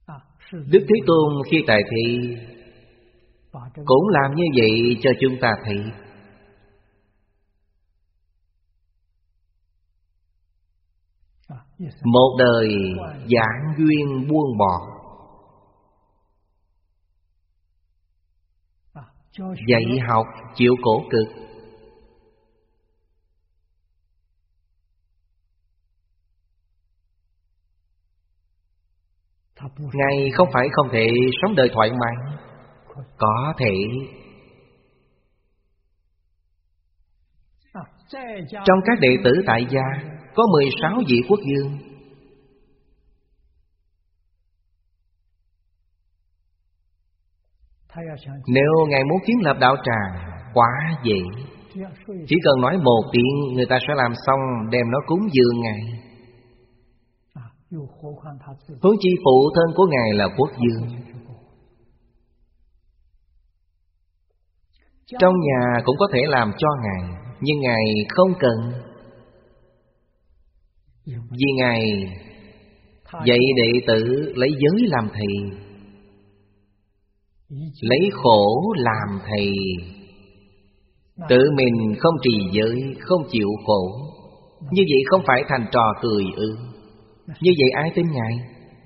Đức Thế Tôn khi tại thị cũng làm như vậy cho chúng ta thấy. Một đời giảng duyên buông bỏ, dạy học chịu khổ cực. Ngài không phải không thể sống đời thoải mái, có thể. Trong các đệ tử tại gia có 16 vị quốc vương. Nếu Ngài muốn kiến lập đạo tràng, quá dễ. Chỉ cần nói một tiếng, người ta sẽ làm xong, đem nó cúng dường Ngài. Huống chi phụ thân của Ngài là quốc vương. Trong nhà cũng có thể làm cho Ngài, nhưng Ngài không cần. Vì Ngài dạy đệ tử lấy giới làm thầy, lấy khổ làm thầy. Tự mình không trì giới, không chịu khổ, như vậy không phải thành trò cười ư? Như vậy ai tin Ngài?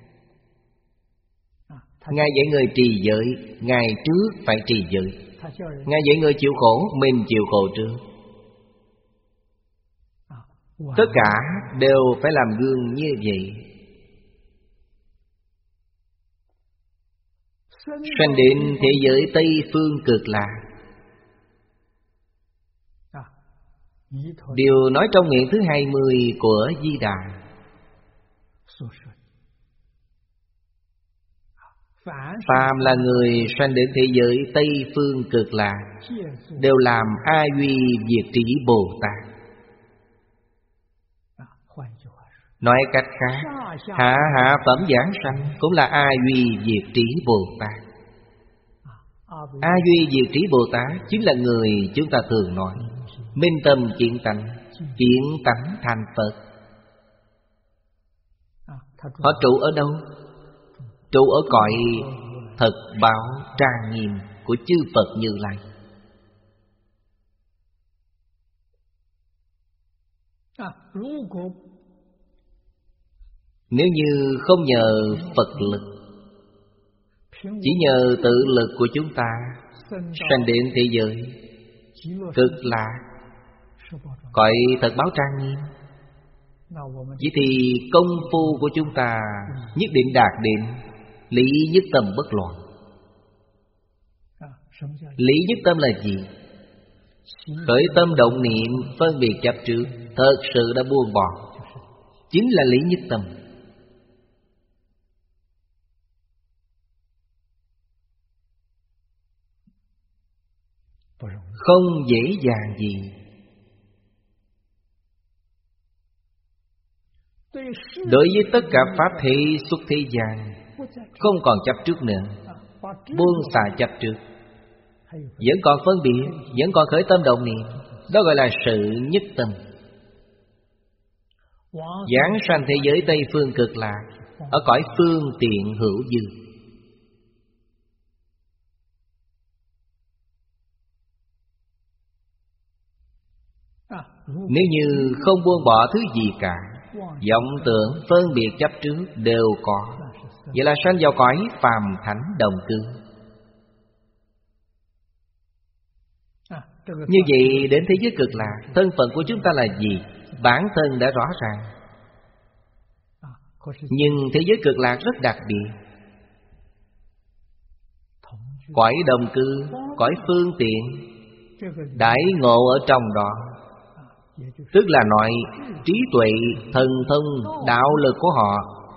Ngài dạy người trì giới, Ngài trước phải trì giới. Ngài dạy người chịu khổ, mình chịu khổ trước. Tất cả đều phải làm gương như vậy. Sanh đến thế giới Tây Phương Cực Lạc. Điều nói trong nguyện thứ 20 của Di Đà. Phàm là người sanh đến thế giới Tây Phương Cực Lạc đều làm A Duy Diệt Trí Bồ Tát. Nói cách khác, hạ phẩm giảng sanh cũng là A Duy Diệt Trí Bồ Tát. A Duy Diệt Trí Bồ Tát chính là người chúng ta thường nói minh tâm kiến tánh thành Phật. Họ trụ ở đâu? Trụ ở cõi thật báo trang nghiêm của chư Phật Như Lai. Nếu như không nhờ Phật lực, chỉ nhờ tự lực của chúng ta sanh đến thế giới Cực Lạc, cõi thật báo trang nghiêm, vậy thì công phu của chúng ta nhất định đạt đến lý nhất tâm bất loạn. Lý nhất tâm là gì? Khởi tâm động niệm phân biệt chấp trước thật sự đã buông bỏ, chính là lý nhất tâm. Không dễ dàng gì. Đối với tất cả pháp thế xuất thế gian, không còn chấp trước nữa, buông xả chấp trước, vẫn còn phân biệt, vẫn còn khởi tâm động niệm, đó gọi là sự nhất tâm. Giảng sanh thế giới Tây Phương Cực Lạc, ở cõi phương tiện hữu dư. Nếu như không buông bỏ thứ gì cả, vọng tưởng phân biệt chấp trước đều có, vậy là sanh vào cõi phàm thánh đồng cư. Như vậy đến thế giới Cực Lạc, thân phận của chúng ta là gì? Bản thân đã rõ ràng. Nhưng thế giới Cực Lạc rất đặc biệt. Cõi đồng cư, cõi phương tiện, đãi ngộ ở trong đó, tức là nói trí tuệ, thần thông, đạo lực của họ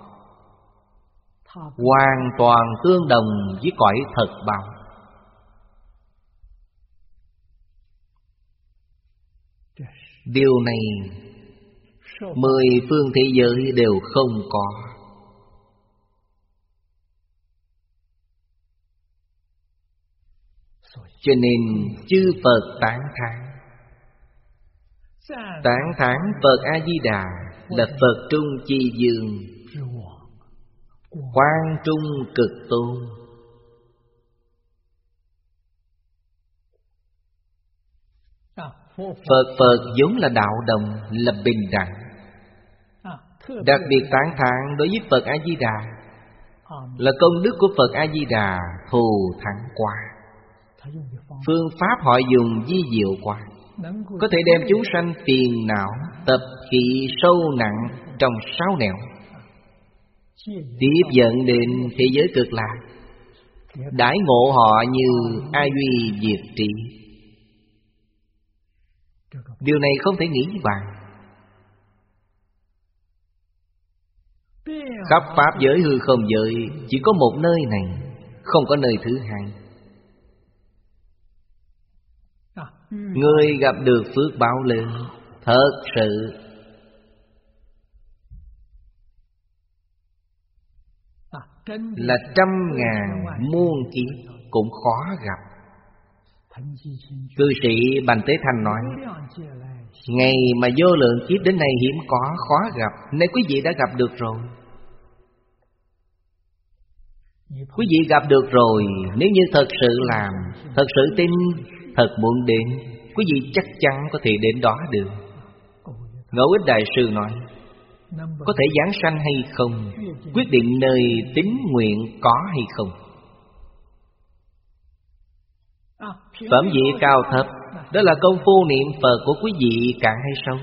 hoàn toàn tương đồng với cõi thật báo. Điều này 10 phương thế giới đều không có. Cho nên chư Phật tán thán. Tán thán Phật A-di-đà là Phật trung chi dương, Quang trung cực tôn. Phật vốn là đạo đồng, là bình đẳng. Đặc biệt tán thán đối với Phật A-di-đà là công đức của Phật A-di-đà thù thắng quá. Phương pháp họ dùng vi diệu quá, có thể đem chúng sanh phiền não, tập khí sâu nặng trong 6 nẻo tiếp dẫn đến thế giới cực lạc, đãi ngộ họ như A Duy Diệt Trị. Điều này không thể nghĩ bàn. Khắp pháp giới hư không giới chỉ có một nơi này, không có nơi thứ hai. Người gặp được phước báo lớn, thật sự là 100.000 muôn kiếp cũng khó gặp. Cư sĩ Bành Tế Thanh nói, ngày mà vô lượng kiếp đến nay hiếm có, khó gặp. Nay quý vị đã gặp được rồi. Quý vị gặp được rồi, nếu như thật sự làm, thật sự tin, thật muốn đến, quý vị chắc chắn có thể đến đó được. Ngẫu Ích Đại Sư nói, có thể giáng sanh hay không, quyết định nơi tín nguyện có hay không. Phẩm vị cao thấp, đó là công phu niệm Phật của quý vị cạn hay sâu.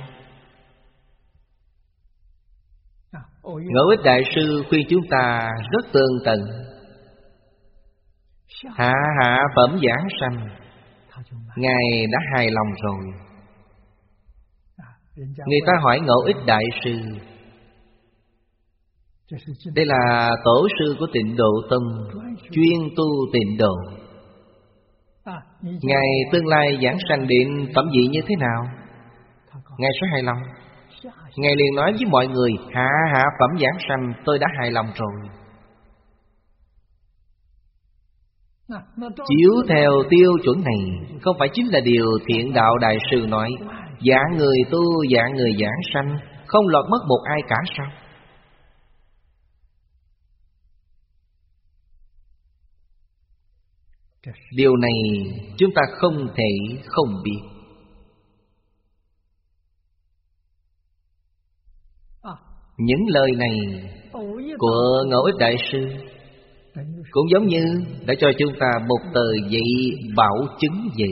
Ngẫu Ích Đại Sư khuyên chúng ta rất tường tận. Hạ phẩm giảng sanh, Ngài đã hài lòng rồi. Người ta hỏi Ngẫu Ích Đại Sư, đây là tổ sư của Tịnh Độ Tông, chuyên tu Tịnh Độ, Ngài tương lai giảng sanh đến phẩm vị như thế nào? Ngài sẽ hài lòng. Ngài liền nói với mọi người, hạ phẩm giảng sanh tôi đã hài lòng rồi. Chiếu theo tiêu chuẩn này, không phải chính là điều Thiện Đạo Đại Sư nói, dạng người tu, dạng người giảng sanh, không lọt mất một ai cả sao? Điều này chúng ta không thể không biết. Những lời này của Ngẫu Ích Đại Sư cũng giống như đã cho chúng ta một tờ giấy bảo chứng vậy.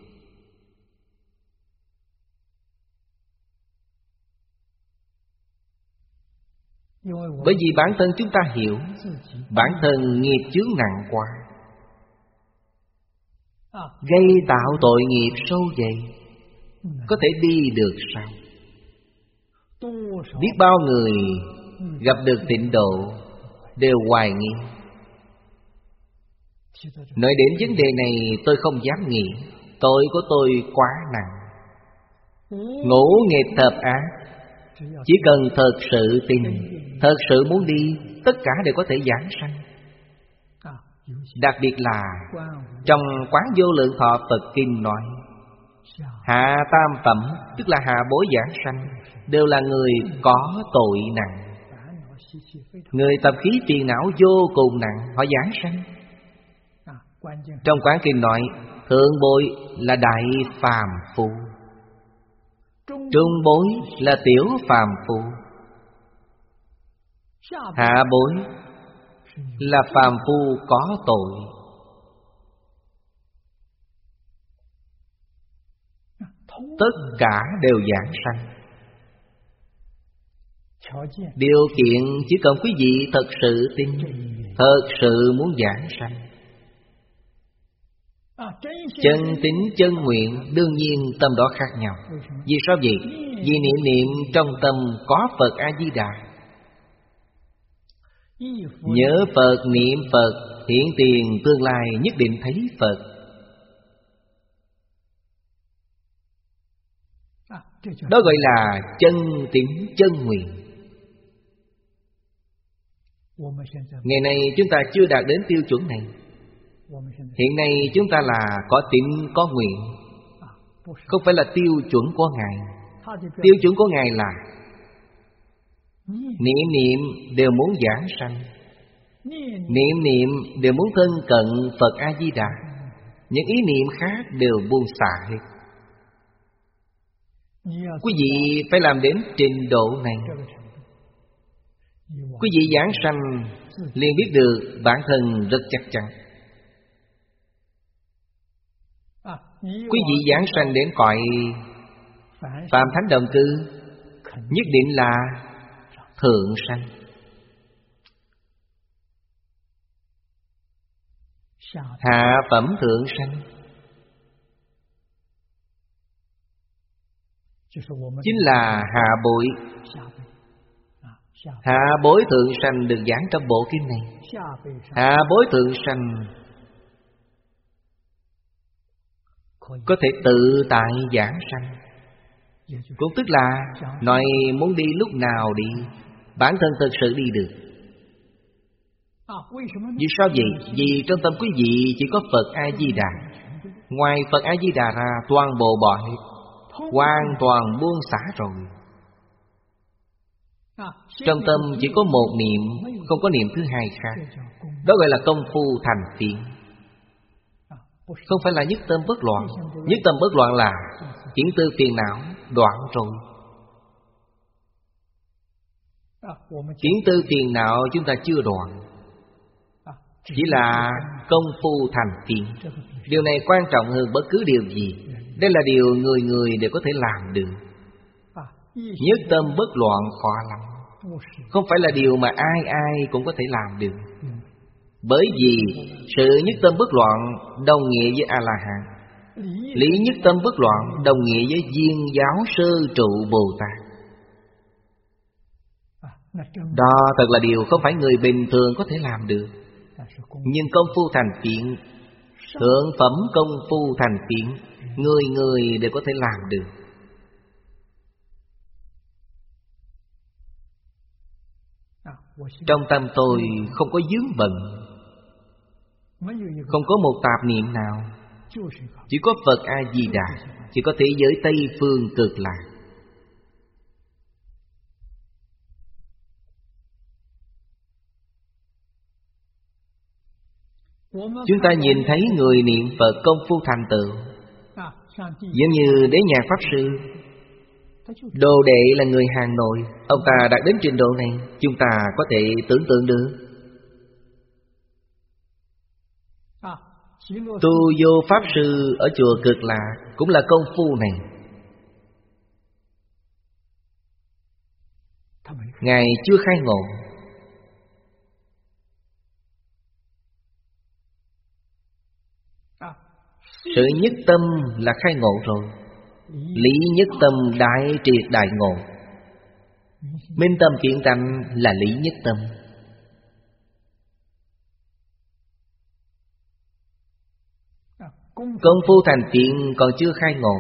Bởi vì bản thân chúng ta hiểu, bản thân nghiệp chướng nặng quá, gây tạo tội nghiệp sâu vậy, có thể đi được sao? Biết bao người gặp được Tịnh Độ đều hoài nghi. Nói đến vấn đề này tôi không dám nghĩ, tội của tôi quá nặng. Ngũ nghiệp thập ác, chỉ cần thật sự tin, thật sự muốn đi, tất cả đều có thể giảng sanh. Đặc biệt là trong Quán Vô Lượng Thọ Phật Kinh nói, hạ tam phẩm, tức là hạ bối giảng sanh, đều là người có tội nặng. Người tập khí phiền não vô cùng nặng, họ giảng sanh. Trong Quán Kinh nói, thượng bối là đại phàm phu, trung bối là tiểu phàm phu, hạ bối là phàm phu có tội. Tất cả đều giảng sanh. Điều kiện chỉ cần quý vị thật sự tin, thật sự muốn giảng sanh. Chân tín chân nguyện đương nhiên tâm đó khác nhau. Vì sao vậy? Vì niệm trong tâm có Phật A-di-đà. Nhớ Phật, niệm Phật, hiện tiền tương lai nhất định thấy Phật. Đó gọi là chân tín chân nguyện. Ngày nay chúng ta chưa đạt đến tiêu chuẩn này. Hiện nay chúng ta là có tín có nguyện, không phải là tiêu chuẩn của Ngài. Tiêu chuẩn của Ngài là niệm đều muốn giảng sanh, Niệm niệm đều muốn thân cận Phật A-di-đà. Những ý niệm khác đều buông xả hết. Quý vị phải làm đến trình độ này, quý vị giảng sanh liền biết được bản thân rất chắc chắn. Quý vị giảng sanh đến cõi Phạm Thánh Đồng Cư, nhất định là thượng sanh. Hạ phẩm thượng sanh chính là hạ bội. Hạ bối thượng sanh được giảng trong bộ kinh này. Hạ bối thượng sanh có thể tự tại giảng sanh, cũng tức là nói muốn đi lúc nào đi, bản thân thực sự đi được. Vì sao vậy? Vì trong tâm quý vị chỉ có Phật A-di-đà. Ngoài Phật A-di-đà ra, toàn bộ bỏ hết, hoàn toàn buông xả rồi. Trong tâm chỉ có một niệm, không có niệm thứ hai khác. Đó gọi là công phu thành phiền. Không phải là nhất tâm bất loạn. Nhất tâm bất loạn là chuyển tư phiền não đoạn rồi. Chuyển tư phiền não chúng ta chưa đoạn, chỉ là công phu thành phiền. Điều này quan trọng hơn bất cứ điều gì. Đây là điều người người đều có thể làm được. Nhất tâm bất loạn khó lắm, không phải là điều mà ai ai cũng có thể làm được. Bởi vì sự nhất tâm bất loạn đồng nghĩa với A-la-hán. Lý nhất tâm bất loạn đồng nghĩa với viên giáo sơ trụ Bồ Tát. Đó thật là điều không phải người bình thường có thể làm được. Nhưng công phu thành phiền, thượng phẩm công phu thành phiền, người người đều có thể làm được. Trong tâm tôi không có vướng bận, không có một tạp niệm nào, chỉ có Phật A-di-đà, chỉ có thế giới Tây Phương Cực Lạc. Chúng ta nhìn thấy người niệm Phật công phu thành tựu, giống như Đế Nhạc Pháp Sư, đồ đệ là người Hà Nội. Ông ta đạt đến trình độ này, chúng ta có thể tưởng tượng được. Tu Vô Pháp Sư ở chùa Cực Lạc cũng là công phu này. Ngài chưa khai ngộ, sự nhất tâm là khai ngộ rồi. Lý nhất tâm đại triệt đại ngộ. Minh tâm kiện tánh là lý nhất tâm. Công phu thành phiền còn chưa khai ngộ.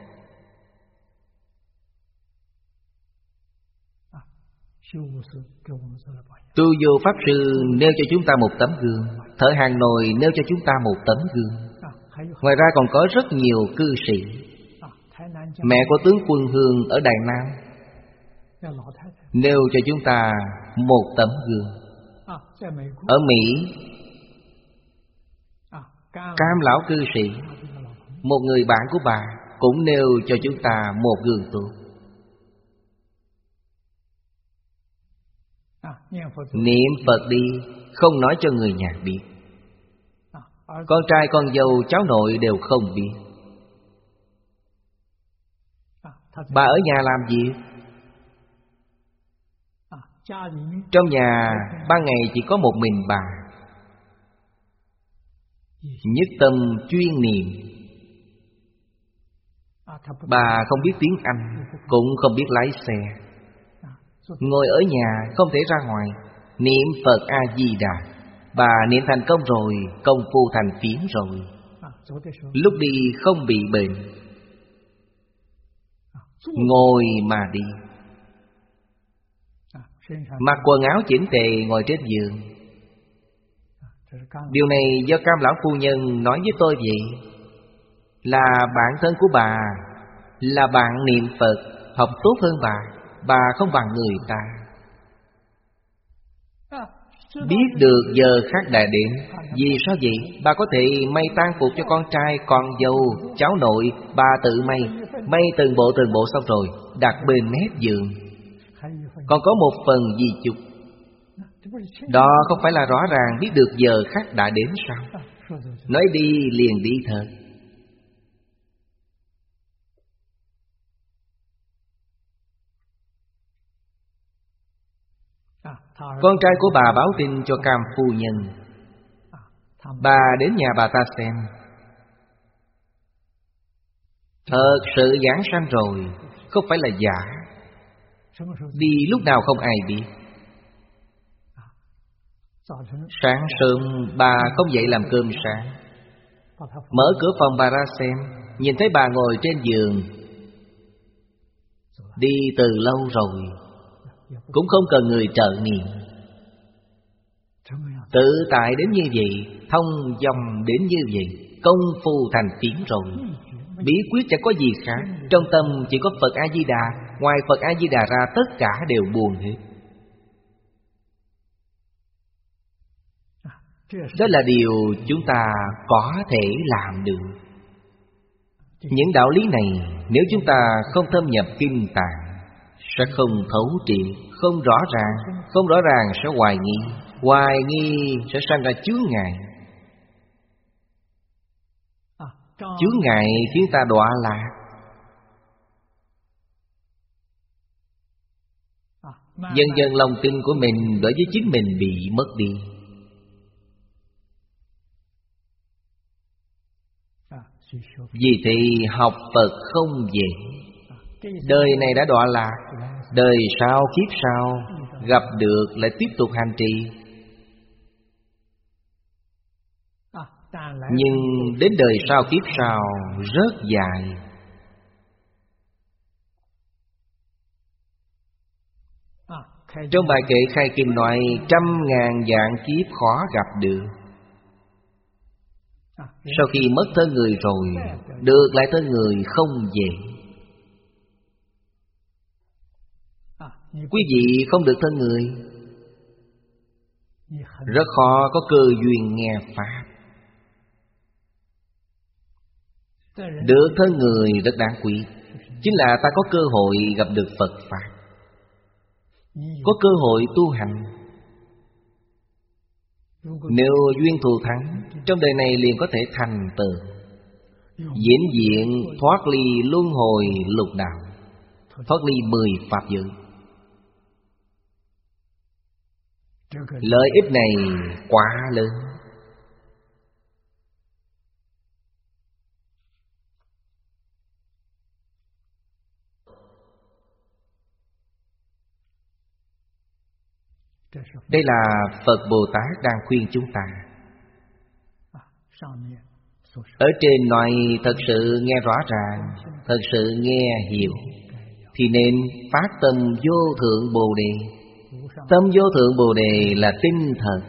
Tu Vô Pháp Sư nêu cho chúng ta một tấm gương, Thợ Hàng Nồi nêu cho chúng ta một tấm gương. Ngoài ra còn có rất nhiều cư sĩ. Mẹ của tướng Quân Hương ở Đài Nam nêu cho chúng ta một tấm gương. Ở Mỹ, Cam lão cư sĩ, một người bạn của bà, cũng nêu cho chúng ta một gương tốt. Niệm Phật đi, không nói cho người nhà biết. Con trai con dâu cháu nội đều không biết. Bà ở nhà làm gì? Trong nhà ban ngày chỉ có một mình bà, nhất tâm chuyên niệm. Bà không biết tiếng Anh, cũng không biết lái xe. Ngồi ở nhà không thể ra ngoài, niệm Phật A-di-đà. Bà niệm thành công rồi, công phu thành phiền rồi. Lúc đi không bị bệnh, ngồi mà đi, mặc quần áo chỉnh tề ngồi trên giường. Điều này do Cam lão phu nhân nói với tôi vậy. Là bạn thân của bà, là bạn niệm Phật, học tốt hơn bà không bằng người ta. Biết được giờ khắc đã đến. Vì sao vậy? Bà có thể may tang phục cho con trai, con dâu, cháu nội. Bà tự may. May từng bộ xong rồi đặt bên mép giường. Còn có một phần di chúc. Đó không phải là rõ ràng biết được giờ khắc đã đến sao? Nói đi liền đi thật. Con trai của bà báo tin cho Cam phu nhân. Bà đến nhà bà ta xem. Thật sự giảng sanh rồi, không phải là giả. Đi lúc nào không ai biết. Sáng sớm bà không dậy làm cơm sáng. Mở cửa phòng bà ra xem. Nhìn thấy bà ngồi trên giường. Đi từ lâu rồi, cũng không cần người trợ niệm. Tự tại đến như vậy, thông dong đến như vậy, công phu thành tiếng rồi. Bí quyết chẳng có gì khác. Trong tâm chỉ có Phật A-di-đà. Ngoài Phật A-di-đà ra tất cả đều buông hết. Đó là điều chúng ta có thể làm được. Những đạo lý này nếu chúng ta không thâm nhập kinh tạng sẽ không thấu triệt, không rõ ràng. Không rõ ràng sẽ hoài nghi. Hoài nghi sẽ sanh ra chướng ngại. Chướng ngại khiến ta đọa lạc. Dần dần lòng tin của mình đối với chính mình bị mất đi. Vì thì học Phật không dễ. Đời này đã đọa lạc. Đời sau kiếp sau gặp được lại tiếp tục hành trì. Nhưng đến đời sau kiếp sau rất dài. Trong bài kệ khai kim nói 100.000 vạn kiếp khó gặp được. Sau khi mất thân người rồi, được lại thân người không dễ. Quý vị không được thân người, rất khó có cơ duyên nghe Pháp. Được thân người rất đáng quý. Chính là ta có cơ hội gặp được Phật Pháp, có cơ hội tu hành. Nếu duyên thù thắng, trong đời này liền có thể thành tựu vĩnh viễn thoát ly luân hồi lục đạo, thoát ly 10 pháp giới. Lợi ích này quá lớn. Đây là Phật Bồ Tát đang khuyên chúng ta. Ở trên nói thật sự nghe rõ ràng, thật sự nghe hiểu, thì nên phát tâm vô thượng Bồ Đề. Tâm vô thượng Bồ Đề là tinh thật.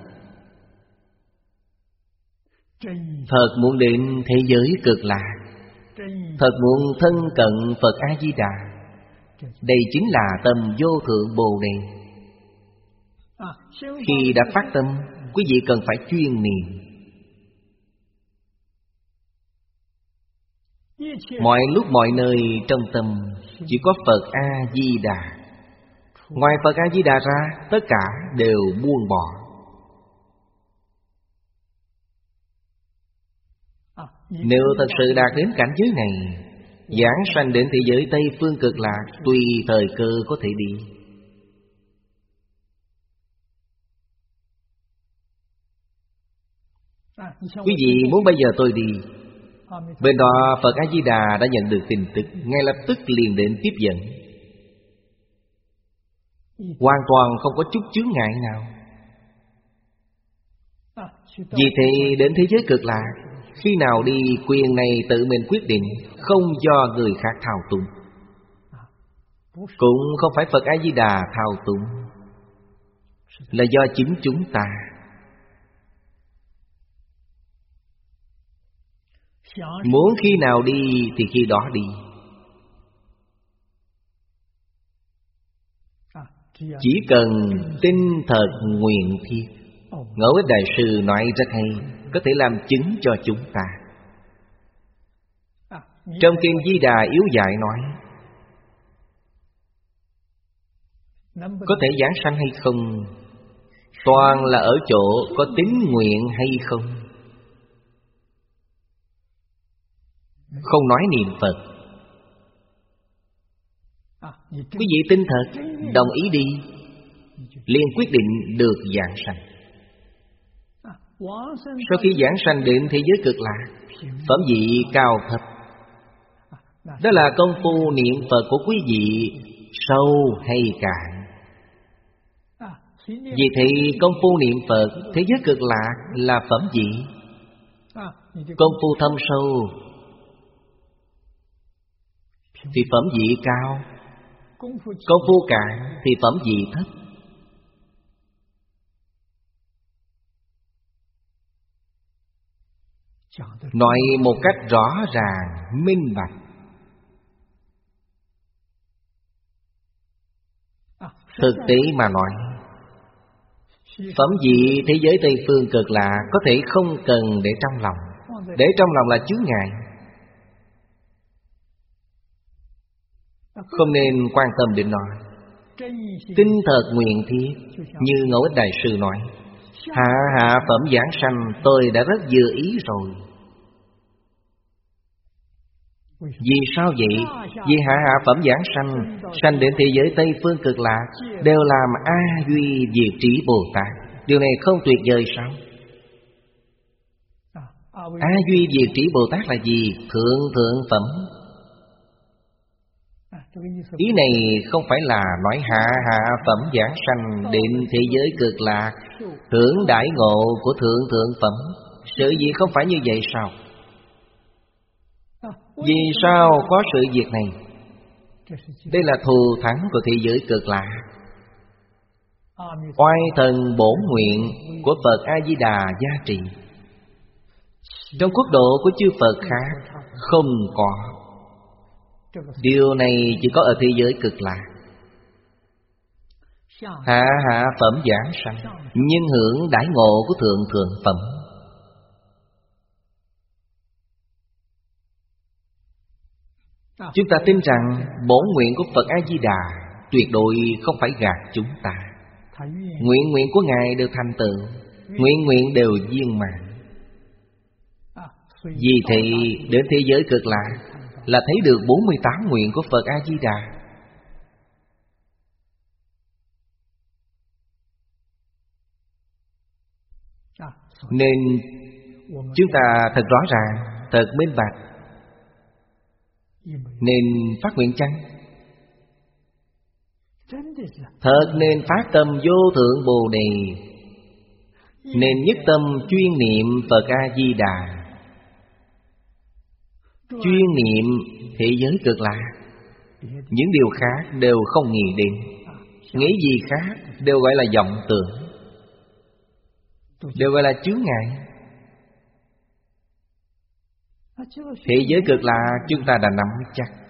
Thật muốn đến thế giới cực lạc, thật muốn thân cận Phật A-di-đà. Đây chính là tâm vô thượng Bồ Đề. Khi đã phát tâm, quý vị cần phải chuyên niệm. Mọi lúc mọi nơi trong tâm chỉ có Phật A-di-đà. Ngoài Phật A-di-đà ra, tất cả đều buông bỏ. Nếu thật sự đạt đến cảnh giới này, giảng sanh đến thế giới Tây Phương Cực Lạc, tùy thời cơ có thể đi. Quý vị muốn bây giờ tôi đi, bên đó Phật A-di-đà đã nhận được tin tức, ngay lập tức liền đến tiếp dẫn. Hoàn toàn không có chút chướng ngại nào. Vì thế đến thế giới cực lạc, khi nào đi quyền này tự mình quyết định, không do người khác thao túng, cũng không phải Phật A-di-đà thao túng, là do chính chúng ta. Muốn khi nào đi thì khi đó đi. Chỉ cần tinh thật nguyện thiết, Ngẫu Ích Đại Sư nói rất hay, có thể làm chứng cho chúng ta. Trong Kinh Di Đà Yếu Dạy nói, có thể giảng sanh hay không, toàn là ở chỗ có tín nguyện hay không. Không nói niệm Phật. Quý vị tin thật, đồng ý đi, liền quyết định được giảng sanh. Sau khi giảng sanh đến thế giới cực lạc, phẩm vị cao thấp, đó là công phu niệm Phật của quý vị sâu hay cạn. Vì thì công phu niệm Phật thế giới cực lạc là phẩm vị. Công phu thâm sâu thì phẩm vị cao, công phu cạn thì phẩm vị thấp. Nói một cách rõ ràng, minh bạch. Thực tế mà nói, phẩm vị thế giới Tây Phương cực lạc có thể không cần để trong lòng. Để trong lòng là chướng ngại. Không nên quan tâm đến nó. Tinh thật nguyện thiết, như Ngẫu Ích Đại Sư nói, hạ phẩm giảng sanh tôi đã rất vừa ý rồi. Vì sao vậy? Vì hạ phẩm giảng sanh, sanh đến thế giới Tây Phương cực lạc, đều làm A Duy Diệt Trí Bồ Tát. Điều này không tuyệt vời sao? A Duy Diệt Trí Bồ Tát là gì? Thượng phẩm. Ý này không phải là nói hạ phẩm giảng sanh đến thế giới cực lạc, hưởng đãi ngộ của thượng phẩm. Sự gì không phải như vậy sao? Vì sao có sự việc này? Đây là thù thắng của thế giới cực lạc. Oai thần bổn nguyện của Phật A-di-đà gia trì. Trong quốc độ của chư Phật khác không có. Điều này chỉ có ở thế giới cực lạc. Hạ phẩm giảng sanh, nhưng hưởng đãi ngộ của thượng phẩm. Chúng ta tin rằng bổn nguyện của Phật A-di-đà tuyệt đối không phải gạt chúng ta. Nguyện của Ngài đều thành tựu, nguyện đều viên mãn. Vì thế đến thế giới cực lạc là thấy được 48 nguyện của Phật A-di-đà. Nên chúng ta thật rõ ràng, thật minh bạch. Nên phát nguyện chăng? Thật nên phát tâm vô thượng Bồ Đề. Nên nhất tâm chuyên niệm Phật A-di-đà, chuyên niệm thế giới cực lạc. Những điều khác đều không nghĩ đến. Nghĩ gì khác đều gọi là vọng tưởng, đều gọi là chướng ngại. Thế giới cực lạc chúng ta đã nắm chắc.